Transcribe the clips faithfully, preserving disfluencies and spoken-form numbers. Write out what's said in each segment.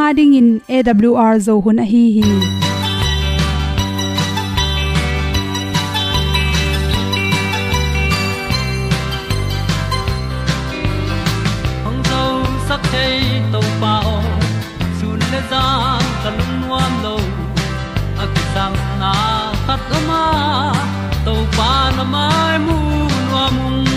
ding in A W R zo hun a hi hi hong zo sak thei to pa o sun le za kan nuam lo a ki sam na khat o ma to pa na mai mu nuam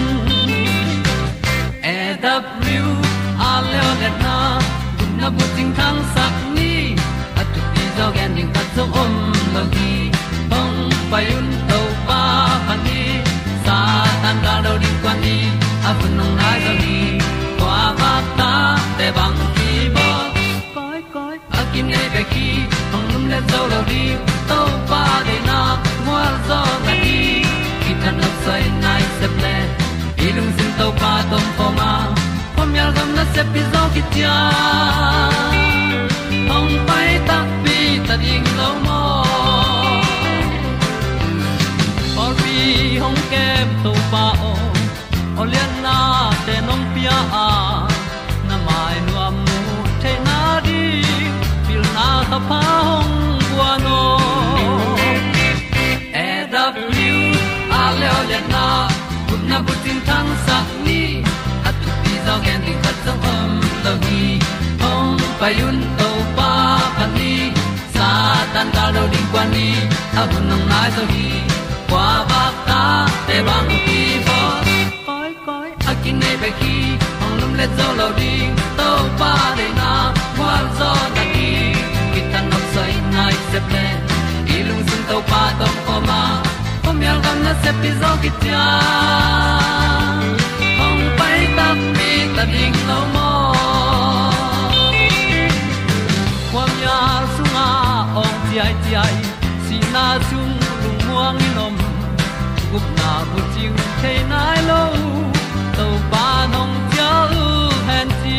A W R le le na na bu ting tang sak ni at tu ti zo gen ding khat zo om lo gi hong pai un to pa pan ni sa tan ga do ding kwan ni a bu nong nai zo ni kwa ba ta te bang ki bo koi koi a kim nei be ki hong lum le zo lo di to pa de na mo zo na ni ki tan no sai nai se ple ilung sin to pa tom ko ma pom yal gam na se pi zo ki tia hong pai ta pi ta ding lo mo or pi hong kem to pa o olian na te nong pia a na mai nu amu te na di pil na ta pa hong bua no A W a le olian na kun na bu tin tang sak ni at tu pi zo gen ding khat zo om lo gi hong pai un to pa pan ni sa tan ga lo ding kwan ni a bu nong nai zo gi kwa ba ta te bang ki bo koi koi a kin nei be ki hong lum le zo lo ding to pa de na kwa zo na ki ki tan nok sai nai se ple ilung sun to pa tom ko ma pom yal gam na se pi zo ki tia hong pai ta pi ta ding lo mo kwam ya sunga ong ti ai ti ai si na chung lung muang ni nom gup na bu chiu the nai lo to pa nong pia u han ti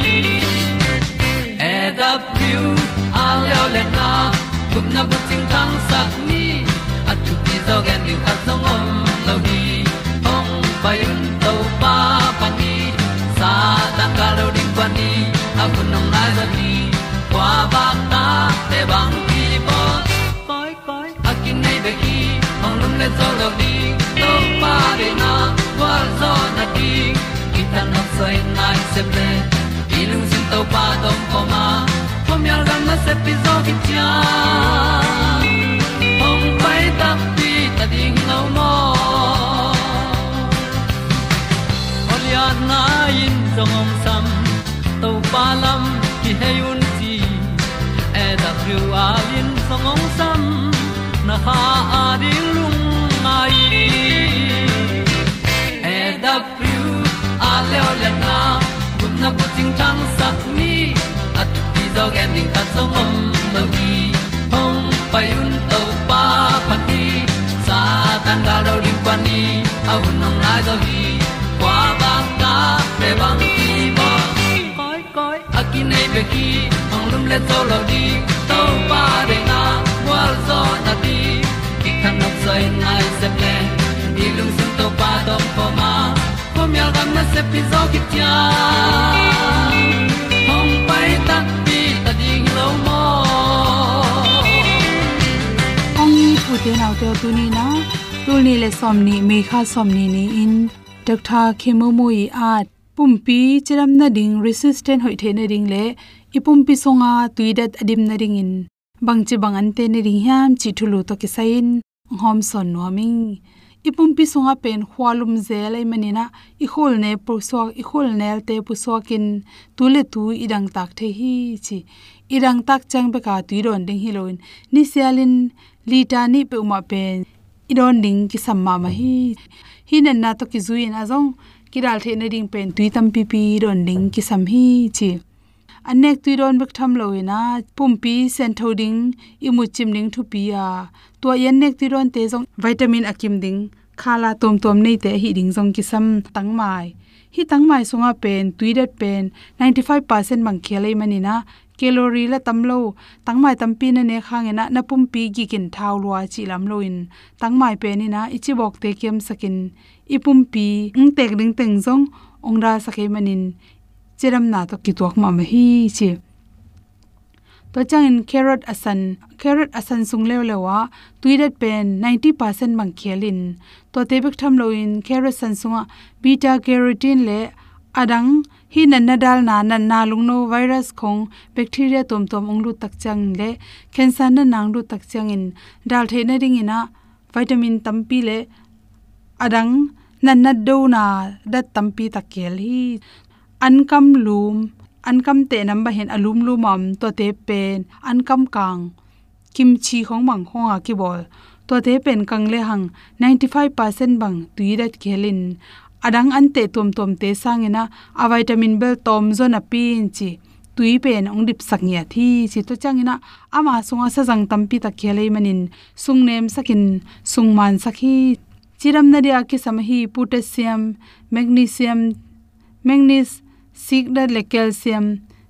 A W a le le na gup na bu ting tang sak ni at tu pi zo gen ni khat song om lo di hong pai un to pa pa ni sa tan ga lo ding pa ni a bu nong lai za ni kwa ba ta te bang ki bo koi koi a kin nei be ki hong lum le zo lo di to pa de na kwa zo na di ki tan nok sai nai se ple ilung sin to pa tom ko ma pom yal gam na se pi zo ki tia hong pai ta pi ta ding lo mo olia na in zong om sam to pa lam ki hay un ti A W R in zong om sam na ha a ding lung mai A W R le le na kun na bu ting tang sak ni at ti zo gen ding khat song om lo gi hong pai un to pa pa ti sa tan ga do ding kwan ni a bu nong lai zo gi kwa ba ta te bang ki bo koi koi a kin nei be ki hong lum le zo lo di to pa de na wa zo na ti ki kan nok sai nai se ple ni lung sun to pa tom ko ma pom yal gam na se pi zo ki tia hong pai ta pi ta ding lo mo ong ni pu te nau te tu ni na tu ni le som ni me kha som ni ni in dak tha khemo mo i at pumpi chiram na ding resistant hoi the na ding le ipumpi songa tuidat adim na ring in bangchi bangan te ne ring hiam chi thulu to ki sain hom son noming ipumpi songa pen khwalum zelai manina i khol ne puswak i khol nel te puswakin tule tu idang tak the hi chi idang tak chang be ka tuiron ding hi loin ni sialin litani pe uma pen idon ding ki samma ma hi hinan na to ki zuin azong kiral the na ding pen tui tam pi pi don ding ki sam hi chi anek tui don bek tham loina pumpi sen thoding imu chim ding thu pi a to yan nek tui don te jong vitamin akim ding khala tom tom nei te hi ding jong ki sam tangmai hi tangmai songa pen tui dat pen ninety-five percent mang khelei manina calorie la tamlo tangmai tampi na ne khangena na pumpi gi kin thau lwa chi lam loin tangmai pe ni na ichi bok te kem sakin ipumpi ung tek ding teng jong ongra sakhe manin cheram na to ki tok ma ma hi chi to changin carrot asan carrot asan sunglew lewa tuidat pen ninety percent mang khelin to tebek tham loin carrot san sunga beta carotene le adang hi nanna dal na nanna lungno virus khong bacteria tom tom onglu takchang le cancer na nanglu takchang in dal theina ring ina vitamin tampi le adang nanna do na dat tampi takel hi ankam lum ankam te number hen alum lumam to te pen ankam kang kimchi khong mang khonga ki bol to te pen kang le hang ninety-five percent bang tuidat khelin adang ante tom tom te sangena a vitamin bel tom zona pin chi tui pen ong dip saknya thi chi to changina ama sunga sa jang tampi ta khelei manin sungnem sakin sungman sakhi chiram na dia ki samhi potassium magnesium manganese sigda le calcium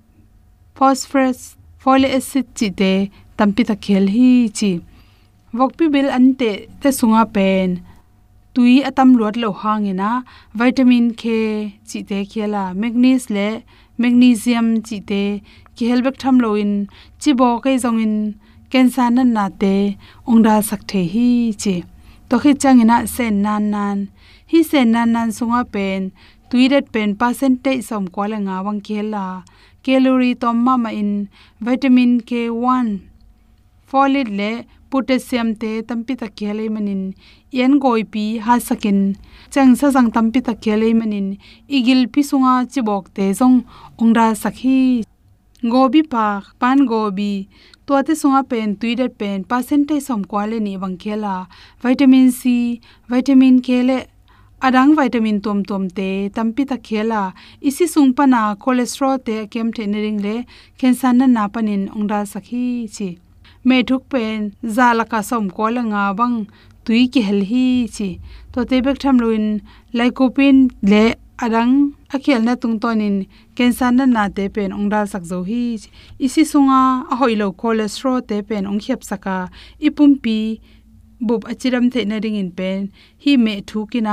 phosphorus folic acid chi te tampi ta khel hi chi vokpi bil ante te sunga pen tui atam lot lo hangena vitamin K chi te khela magnesium le magnesium chi te ki helbek tham loin chi bo kai zongin cancer nan na te ongda sakthe hi chi to khi changina sen nan nan hi sen nan nan sunga pen tuidet pen percentage som kwala nga wang khela calorie tom ma in vitamin K one folate le potassium te tampi ta khele manin yen goi pi ha sakin chang sa jang tampi ta khele manin igil pi sunga chibok te jong ongda sakhi gobi pa pan gobi to te sunga pen tuidet pen percentage som kwale ni wang khela vitamin C vitamin K le adang vitamin tom tom te tampi ta khela isi sungpana cholesterol te kem theniring le cancer na na panin ongda sakhi chi me thuk pen zalaka som kolanga bang tui ki hel hi chi to te bek tham loin lycopene le adang akhel na tung tonin cancer na na te pen ongdal sak zo hi isi sunga a hoilo cholesterol te pen ong khep saka ipumpi bub achiram the na ring in pen hi me thukina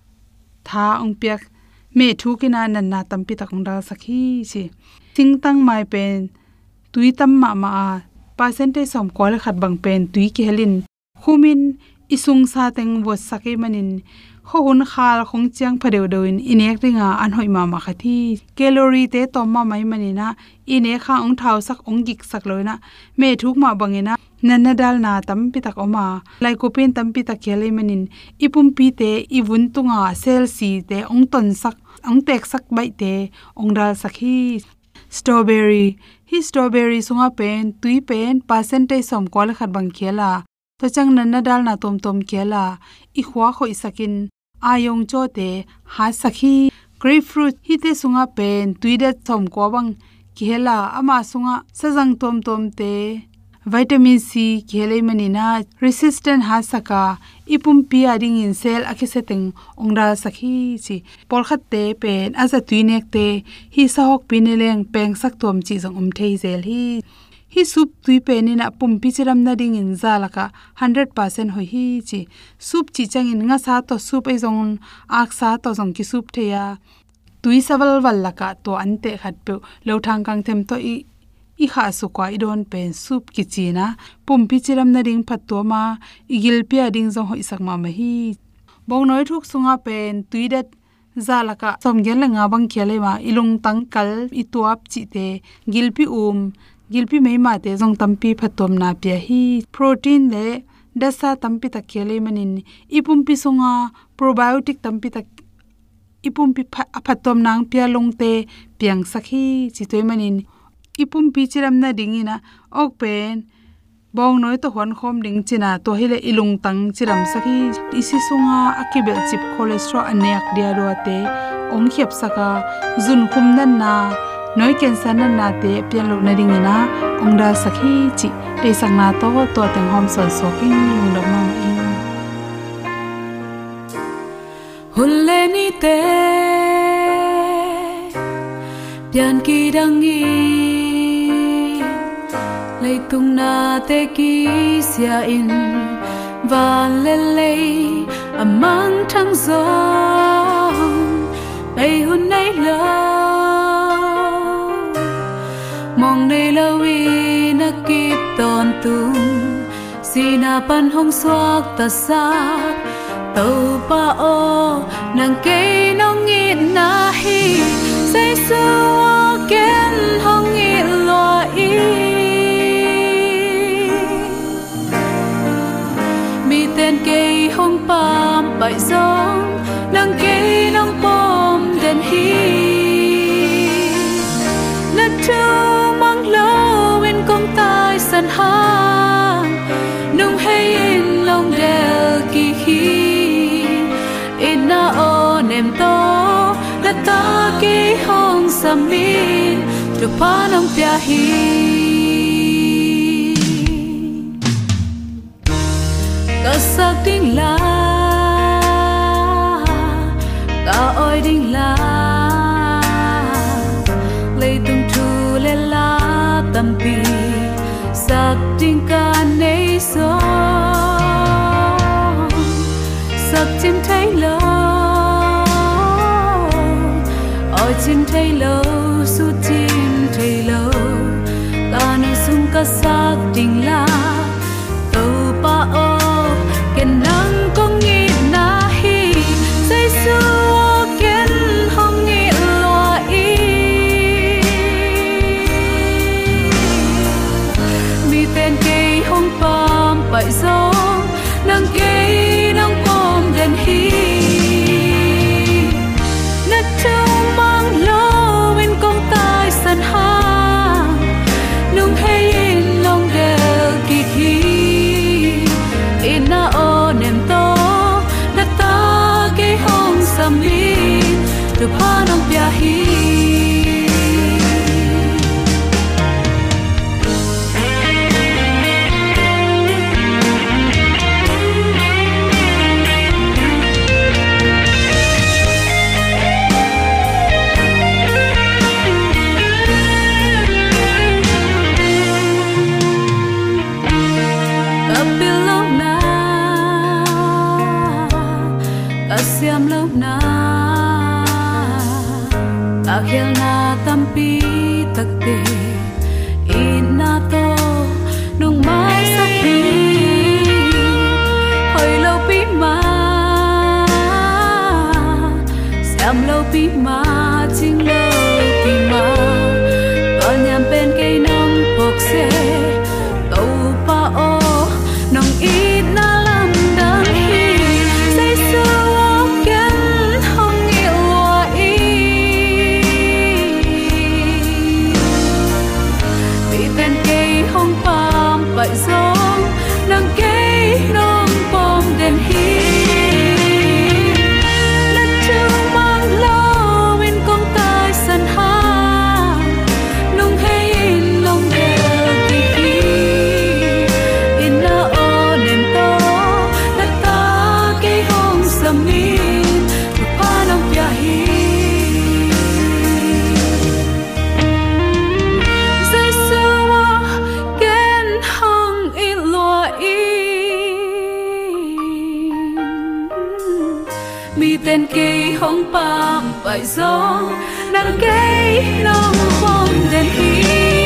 tha ong pyak me thukina nan na tampi takong dal sakhi chi singtang mai pen tui tam ma ma percentage som kol khat bang pen tui ki helin khumin isung sa teng wo sakai manin ho hun khal khong chiang phadeu doin inek ringa an hoi ma ma khathi calorie te tom ma mai manina ine kha ong thau sak ong gik sak loina me thuk ma bangena nanna dal na tam pi tak oma lycopene tam pi tak khele manin ipum pi te iwun tunga cell si te ong ton sak ong tek sak bai te ong dal sakhi strawberry hi strawberry sunga pen tui pen percentage som kol khat bang khela to chang nanna dal na tom tom khela i khwa khoi sakin ayong chote ha sakhi grapefruit hi te sunga pen tuidet som ko bang khela ama sunga sajang tom tom te vitamin C khele manina resistant ha saka ipum pi ading in cell akhiseteng ongda sakhi chi polkhat te pen aza tuinek te hi sahok pineleng peng sak tom chi jong um thei zel hi hi sup tui penina pumpi chiram na ding in zalaka one hundred percent hoi hi chi sup chi changin nga sa to sup ai jong ak sa to jong ki sup theya tui sawal wal laka to ante khat pe lo thang kang them to i i kha su kwa i don pen sup ki china pumpi chiram na ding phat to ma igil pia ding jong hoi sak ma ma hi bong noi thuk sunga pen tui dat zalaka somgel la nga bang khele ma ilung tang kal i tuap chi te gilpi um gilpi mei ma te jong tampi phatom na pya hi protein le dasa tampi ta khele manin ipumpi sunga probiotic tampi ta ipumpi phatom nang pya longte piang sakhi chi toy manin ipumpi chiram na dingina ok pen bong noi to hon khom ding china to hele ilung tang chiram sakhi isi sunga akibel chip cholesterol anek dia ro te ong khep saka zun khum nan na noi cancer nan na te pian lo na ring ina ongda sakhi chi te sangna to to teng hom son soking lungdam ma in huleni te pian ki dangi leitung na te ki sia in van le le amang thang zo bay hun nei lo mong nei lo wi na na pan hong suak ta sak tàu pa o nàng cây nong ngit na hi say xua ken hong ngit lo i mi tên cây hong pam bại giông nàng cây nong pom den hi na chu mang lo bên công tai san ha nung hay in long del ki hi in na o nem to na ta ki hong samin tu pa nong pia hi ka sak ding la ka oi ding la lei tung thu le la tam pi sak ding ka nei so sak chim thấy lo oi chim thấy lo su chim thấy lo ka nu sung ka sak ding la to pa o ken nang kong ngi na hi say su ken hong ngi lo i mi tên cây hong pam bại gió nang cây nang pom den hi na trông mang lo bên công tai san ha nung hay in long del ki hi in na o nem to na ta cái hong samin tu pa nong pia hi siam lâu na ta khel na tampi takte in na to nung mai sakhi hoi lâu pi ma siam lâu pi ma ching lâu pi ma có nham bên cây nong pok se tàu pa o nong ít na lam dang hi say su bại gió nang cây nong pom den hi na chu mang lo bên công tai san ha nung hay in long del ki hi in na o nem to na ta cây hong samin tu pa nong pia hi mi tên cây hong pam bại gió nang cây nong pom den hi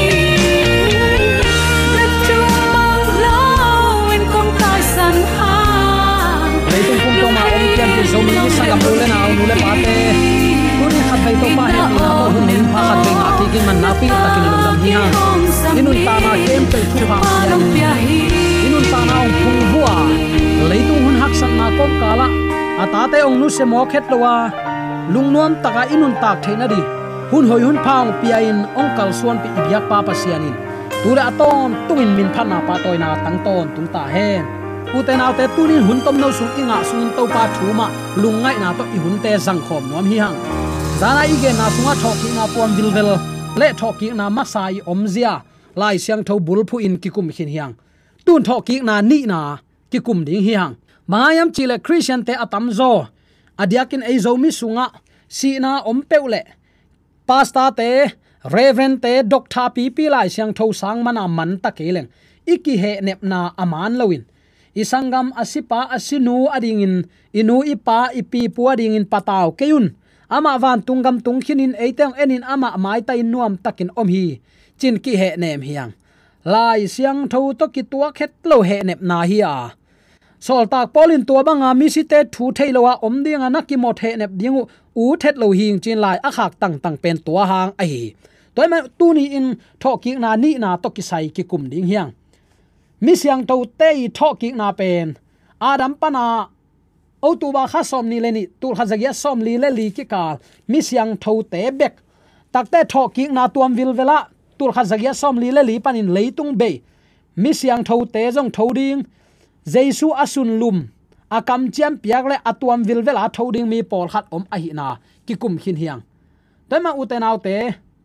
na chu mang lo bên công tai san ha lấy tung cung to ma ông kian ti zo mi sa kam lu le na nu le pa te tu ni khat bai to pa he na mo hun nin pha khat bai nga ki kin man na pi takin lu dam hi ha inun ta ma kem pe thu pa yan inun ta na ong phung bua lấy tung hun hak san na kom kala ata te ong nu se mo khet lowa lungnuam taka inun tak theina di hun hoi hun phang pia in ong kal suan pi ibyak pa pasianin tura aton tungin min phana pa toina tang ton tung ta hen uten autte tunin hun tom no su inga suin to pa thuma lungai na to i hun te jang khom nom hi hang zana ige na sunga thoki na pom dilvel le thoki na masai omzia lai siang tho bulphu in kikum khin hiang tun thoki na ni na kikum ding hi hang mayam chile christian te atam zo adiakin eizo mi sunga sina ompeule pasta te reverend te doctor pi pi lai siang tho sang mana man ta keleng iki he nep na aman lowin isangam asipa asinu adingin inu ipa ipi pu adingin pataw keun ama van tungam tungkhinin eiteng enin ama mai ta in nuam takin om hi chin ki he nem hiang lai siang tho to ki tua khet lo he nep na hi a sol tak polin tua banga mi si te thu theilowa om dinga naki mo the nep dingu u thet lo hing chin lai a khak tang tang pen tua hang a hi toy ma tu ni in tho ki na ni na to ki sai ki kum ding hiang mi siang to te tho ki na pen adam pana o tu ba kha som ni le ni tu kha zagia som li le li ki kal mi siang tho te bek takte tho ki na tuam vil vela tu kha zagia som li le li panin leitung be mi siang tho te jong tho ding jesu asun lum akam chiam piak le atuam vil vela tho ding mi pol khat om a hi na ki kum khin hiang toima uten autte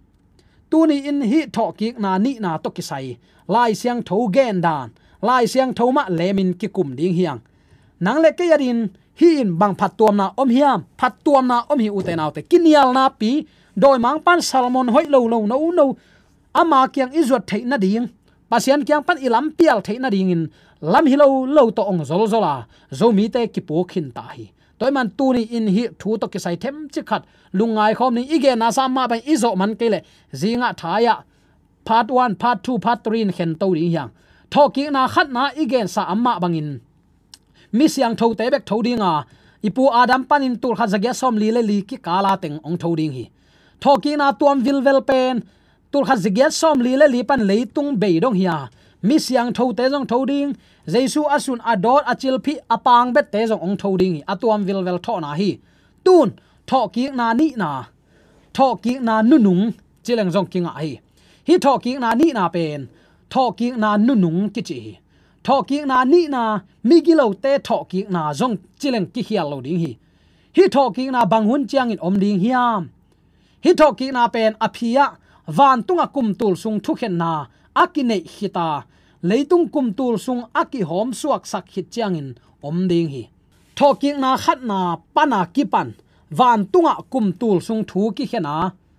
tu ni in hi tho ki na ni na to ki sai lai siang tho gen dan lai siang tho ma lemin ki kum ding hiang nang le ke yarin hi in bang phat tuam na om hiam phat tuam na om hi uten autte kinial na pi doi mang pan salmon hoi lo lo no no ama kyang izot thei na ding pasian kyang pan ilam pial thei na ding in lam hi lo lo to ong zol zola zo mi te ki po khin ta hi toy man tu ni in hi thu to ki sai them chi khat lungai khom ni ige na sa ma ban izo man ke le zinga thaya part one part two part three in khen to ri yang thoki na khat na igen sa amma bangin mi siang tho te bek tho dinga ipu adam panin tur kha jagya som li le li ki kala teng ong tho ding hi thoki na tuam vil vel pen tur kha jagya som li le li pan leitung be dong hiya mi siang tho te jong tho ding jesu asun ador achil phi apang bet te jong ong tho ding hi atuam vil vel tho na hi tun thoki na ni na thoki na nunung chileng jong kinga hi hi thoki na ni na pen thoki na nunung ki chi thoki na ni na migilo te thoki na jong chileng ki hial lo ding hi hi thoki na banghun chiang in om ding hiam hi thoki na pen aphia van tunga kum tul sung thu khen na akine hita leitung kum tul sung aki hom suak sak hit chiang in om ding hi thoki na khat na pana ki pan van tunga kum tul sung thu ki khena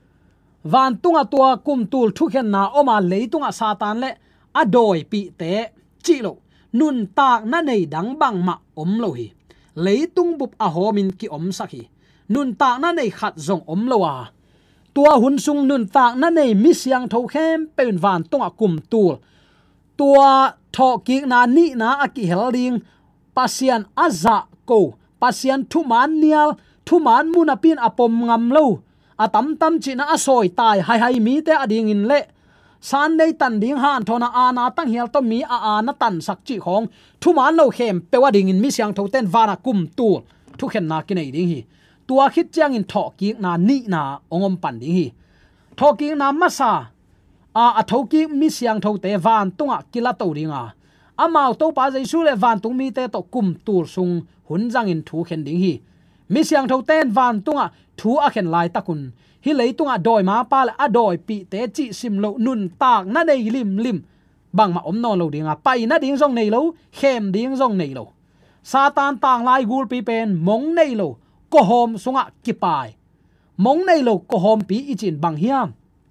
van tunga tua kum tul thu khen na oma leitunga satan le adoi pi te chi lo nun tak na nei dang bang ma om lo hi leitung bup a homin ki om sakhi nun tak na nei khat zong om lo wa tua hun sung nun tak na nei mi siang tho khem pen van tonga kum tul tua tho ki na ni na aki helding pasian aza ko pasian thu man nial thu man mun apin apom ngam lo atam tam chi na asoi tai hai hai mi te ading in le san nei tan ding han thona ana tang hial to mi a ana tan sak chi khong thu man lo khem pewa ding in mi siang tho ten vana kum tu thu khen na ki nei ding hi tua khit chang in tho ki na ni na ongom pan ding hi tho ki na masa a a tho ki mi siang tho te van tunga kila to ringa amao to pa jaisu le van tung mi te to kum tur sung hun jang in thu khen ding hi mi siang tho ten van tunga thu a khen lai takun hi leitunga doi ma pa la adoi pi te chi sim lo nun tak na nei lim lim bang ma om no lo dinga pai na ding jong nei lo khem ding jong nei lo satan tang lai gul pi pen mong nei lo ko hom sunga ki pai mong nei lo ko hom pi i chin bang hiam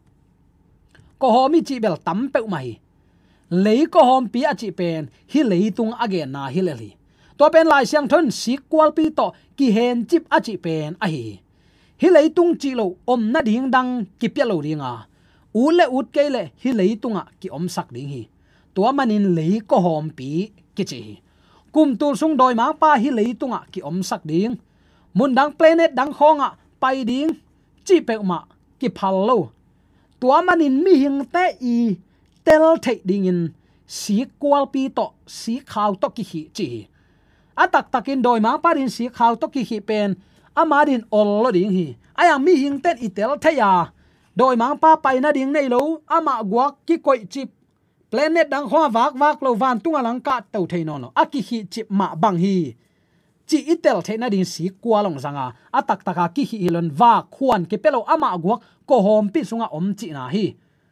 ko hom i chi bel tam pe mai lei ko hom pi a chi pen hi leitung again na hi le li to pen lai siang thon si kwal pi to ki hen chip a chi pen a hi hi leitung chi lo om na ding dang ki pya lo ringa u le ut ke le hi leitunga ki om sak ding hi to manin lei ko hom pi ki chi kum tul sung doi ma pa hi leitunga ki om sak ding mun dang planet dang khonga pai ding chi pe ma ki phal lo to manin mi hing te i tel thei ding in si kwal pi to si khaw to ki hi chi atak takin doi ma pa rin si khaw to ki hi pen amarin ol lo ding hi aya mi hing ten itel thaya doi mang pa pai na ding nei lo ama guak ki koi chip planet dang hoa wak wak lo van tunga lang ka tau thei no no aki hi chip ma bang hi chi itel thei na ding si kwa long zanga atak taka ki hi ilon wa khuan ke pelo ama guak ko hom pi sunga om chi na hi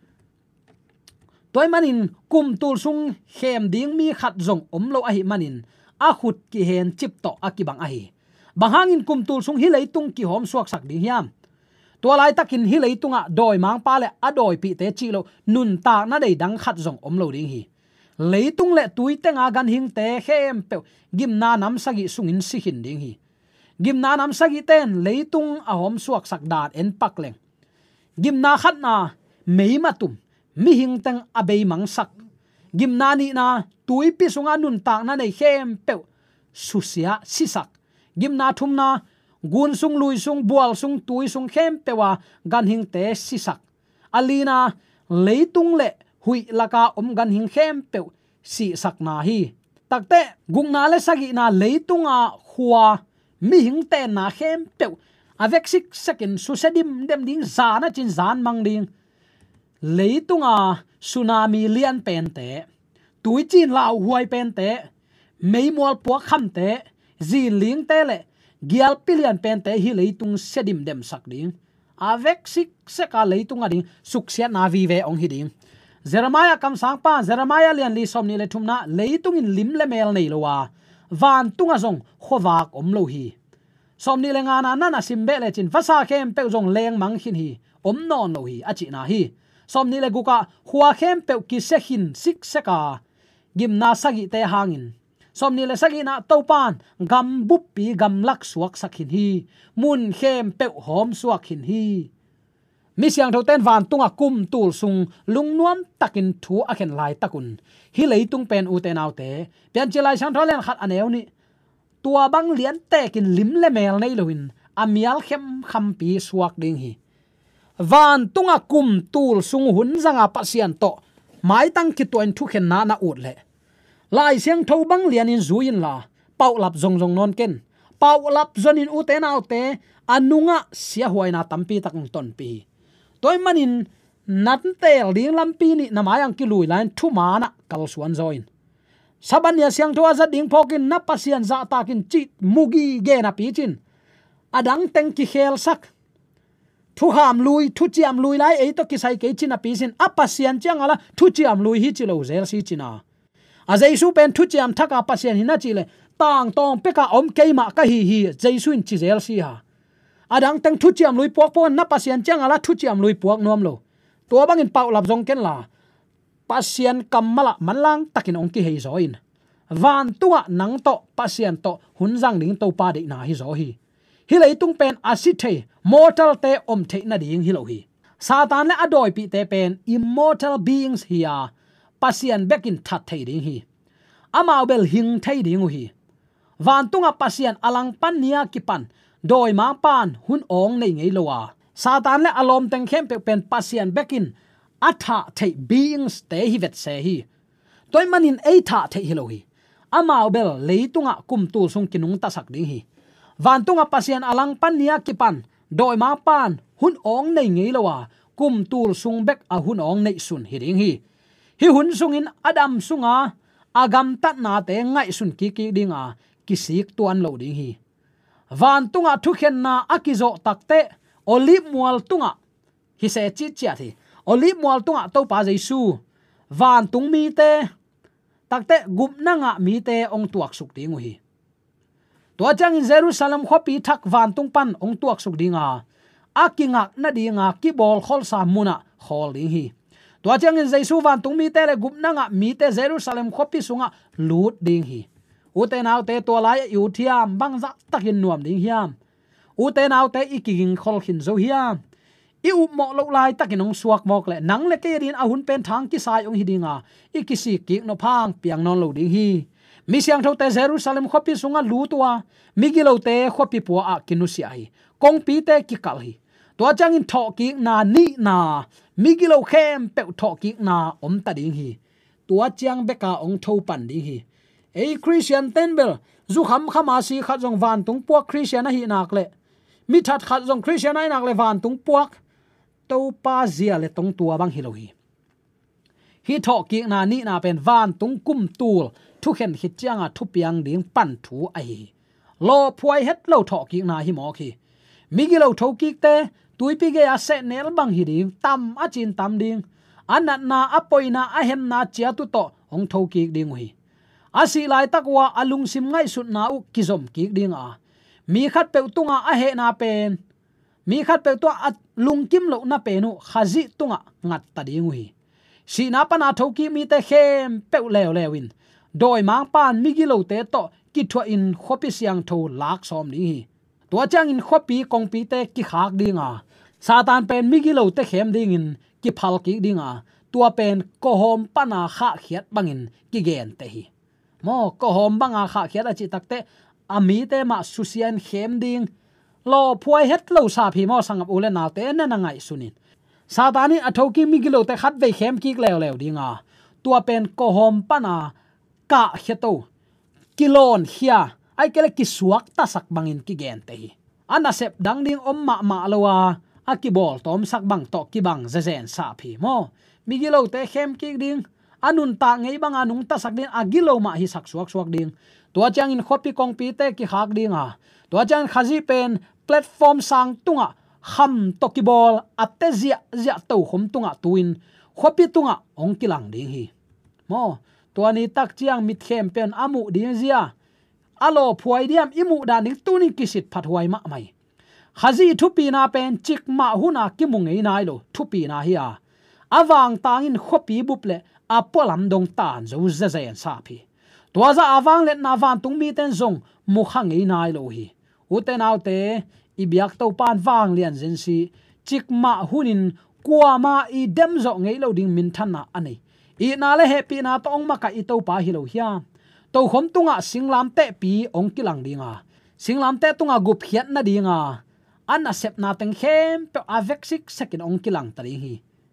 toy manin kum tul sung khem ding mi khat zong om lo a hi manin a khut ki hen chip to akibang a hi bahangin kum tul sung hi leitung ki hom suak sak ding hiam to lai takin hi leitunga doi mang pa le adoi pi te chi lo nun ta na dei dang khat zong om lo ding hi leitung le tui tenga gan hing te khem pe gim na nam sagi sungin si hin ding hi gim na nam sagi ten leitung a hom suak sak dat en pak leng gim na khat na mei ma tum mi hing tang abei mang sak gimna ni na tui pi sunga nun tak na nei khem pe susia sisak gimna thumna gun sung lui sung bual sung tui sung khem pewa gan hing te sisak alina leitung le hui laka om gan hing khem pe si sakna hi takte gungna le sagi na leitunga huwa mi hing te na khem pe avek sik second susadim dem ding zana chin zan mang ding leitunga tsunami lian pen te tui chin lau huai pen te meimol po kham te zin ling te le gial pilian pen te hi leitung sedim dem sak ding avek sik seka leitung ading suksia na vi ve ong hi ding Jeremiah kam sang pa Jeremiah lian li som ni le thumna leitung in lim le mel nei lowa van tunga zong khowak om lo hi som ni le nga na na simbe le chin vasa khem pe zong leng mang hin hi om non lo hi achi na hi som ni le guka huwa khem pe ki se hin sik seka gimna sagi te hangin som ni le sagi na topan gam buppi gam lak suak sakhin hi mun khem pe hom suak hin hi mi siang tho ten van tunga kum tul sung lungnuam takin thu a khen lai takun hi leitung pen u te nau te pian chilai sang tholen khat aneu ni tua bang lian te kin lim le mel nei loin amial khem kham pi suak ding hi van tunga kum tul sung hun zanga pasian to mai tang ki toin thu khen na na ut le lai siang tho bang lian in zuin la pau lap zong zong non ken pau lap zon in u te nau te anunga sia huaina tampi takang ton pi toy manin nat tel ding lampi ni namayang ki lui lain thu mana kal suan join sabanya siang to azat ding phokin na pasian za takin chi mugi ge na pi chin adang teng ki khel sak thu ham lui thu chiam lui lai ei to ki sai ke chin a pi sin apasian chang ala thu chiam lui hi chilo zel si china a jaisu pen thu chiam thaka pasian hina chile tang tong peka om keima ka hi hi jaisu in chi zel si ha adang teng thu chiam lui pok pon na pasian chang ala thu chiam lui puak nom lo to bangin pau lap jong ken la pasian kamala manlang takin ong ki hei zoin van tunga nang to pasian to hunjang ding to pa de na hi zo hi hi leitung pen asithe mortal te om the na ding hi lo hi satan le adoi pi te pen immortal beings here pasian bekin that thei ding hi amao bel hing thei ding hi van tunga pasian alang pan nia ki pan doi ma pan hun ong nei ngei lowa satan le alom teng khem pe pen pasian bekin atha thei beings te hi vet se hi toy manin ei tha thei hi lo hi amao bel leitunga kum tu sung kinung ta sak ding hi van tunga pasian alang pan nia ki pan doi ma pan hun ong nei ngei lowa kum tul sung bek a hun ong nei sun hi ding hi hi hun sungin adam sunga agam tat na te ngai sun ki ki dinga kisik tuan lo ding hi van tunga thu khen na akizo takte olip mual tunga hi se chi chia thi olip mual tunga to pa jaisu van tung mi te takte gup na nga mi te ong tuak suk ding hi to chang in Jerusalem khopi thak van tung pan ong tuak suk dinga akinga na dinga ki bol khol sa muna khol ding hi to chang in jaisu van tung mi te le gup na nga mi te Jerusalem khopi sunga lut ding hi ute naw te to lai yu thiam bang za takin nuam ding hiam ute naw te iking khol khin zo hiam i up mo lo lai takin ong suak mok le nang le ke rin a hun pen thang ki sai ong hidinga ikisi ki no phang piang non lo ding hi mi siang tho te Jerusalem khopi sunga lu tua migilo te khopi pu a kinusi ai kong pi te ki kal hi to chang in tho ki na ni na migilo khem pe tho ki na om ta ding hi tua chiang beka ong tho pan ding hi ei Christian tenbel zu kham khama si khat jong van tung puak Christian a hi nak le mi that khat jong Christian ai nak le van tung puak to pa zia le tong tua bang hi lo hi hi tho ki na ni na pen van tung kum tul thu khen hit changa thu piang ding pan thu ai lo phuai het lo tho ki na hi mo khi mi gi lo tho ki te tui pi ge a se nel bang hi ding tam a chin tam ding anat na apoina a hem na chia tu to ong tho ki ding hi asi lai takwa alung sim ngai sut na u kizom ki ding a mi khat pe tunga a he na pen mi khat pe to lung kim lo na pe nu khazi tunga ngat ta ding hi si na pa na thoki mi te khem pe lew lewin doi mang pan mi gi lo te to ki thwa in khopi siang tho lak som ni hi to chang in khopi kong pi te ki khak dinga satan pen mi gi lo te khem ding in ki phal ki dinga tua pen ko hom pana kha khiat bangin ki gen te hi mo ko hom banga kha khiat a chi takte ami te ma susian khem ding lo phuai het lo sa phi mo sangap ule na te na na ngai sunin satani athoki migilo te khat ve khem ki lew lew dinga tua pen ko hom pana ka heto kilon hia ai kele ki suak ta sak bangin ki gen te hi ana sep dang ding om ma ma lowa akibol tom sak bang to ki bang zezen sa phi mo migilo te khem ki ding anun ta ngei bang anung ta sak din agilo ma hi sak suak suak ding tua chang in khopi kong pi te ki hak ding a tua chang khazi pen platform sang tunga kham to ki bol atte zia zia to khom tunga tuin khopi tunga ong kilang ding hi mo tua ni tak chiang mit khem pen amu ding zia alo phuai diam imu da ning tunin kisit phathuai ma mai khazi thupi na pen chik ma huna kimungei nai lo thupi na hi a awang tangin khopi buple apolam dong tan zo za za sa phi tua za awang let na van tung mi ten zong mu khangei nai lo hi uten autte ibyak to pan wang lian zen si chik ma hunin kwa ma i dem zo ngei lo ding min than na ani i na le happy na to ong ma ka i to pa hi lo hiam to khom tunga singlam te pi ong kilang dinga singlam te tunga gup hiat na dinga anna sep na teng khem pe avek sik second ong kilang tari hi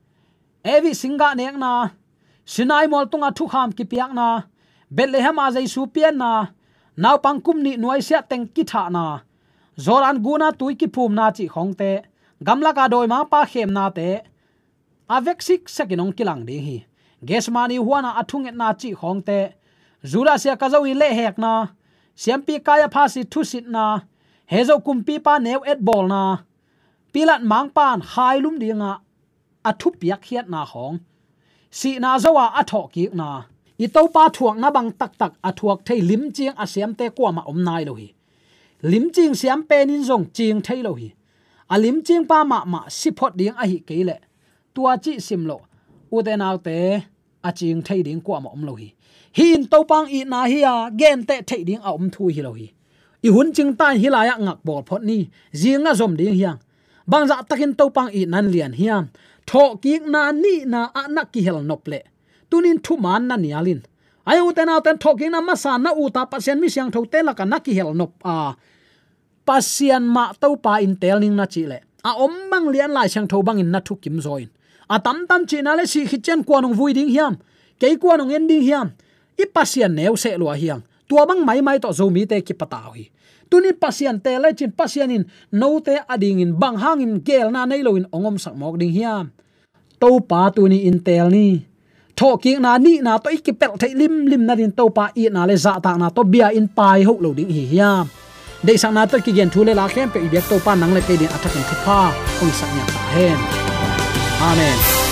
evi singa nek na sinai mol tunga thu kham ki piak na bethlehem a jai su pian na naw pangkum ni nuai sia teng ki tha na zoran guna tui ki phum na chi khong te gamla ka doi ma pa khem na te avek sik second ong kilang ding hi gesmani huana athung et na chi khong te zura sia ka zo i le hek na siampi kaya phasi thu sit na hezo kumpi pa new et bol na pilat mang pan hailum dinga athu piak khiat na khong si na zowa atho ki na i to pa thuak na bang tak tak athuak thei lim chiang a siam te kwa ma om nai lo hi lim ching siam pen in zong ching thei lo hi a lim ching pa ma ma sipot ding a hi ke le tua chi sim lo u te naw te a ching thei ding kwa ma om lo hi hin to pang i na hi a gen te thei ding a om thu hi lo hi i hun ching tan hi la ya ngak bol phot ni zinga zom ding hiang bangza takin to pang i nan lian hiam tho ki na ni na a na ki hel nople tunin thu man na nialin ayu te na ten tho ki na masa na u ta pasien mi siang tho te la ka na ki hel nop a pasian ma to pa in tel ning na chi le a om bang lian lai siang tho bang in na thu kim zoin a tam tam chi na le si khichen kwa nong vui ding hiam ke kwa nong ending hiam i pasian neu se lo hiang tua bang mai mai to zo mi te ki pataw hi tuni pasian te le chin pasian in no te ading in bang hang in gel na nei lo in ongom sak mok ding hiam to pa tuni in tel ni tho ki na ni na to ikipel thei lim lim na din to pa i na le za ta na to bia in pai ho lo ding hi hiam dei sang na to ki gen thule la khem pe i bek to pa nang le pe din attack in thupa ong sak nya ta hen amen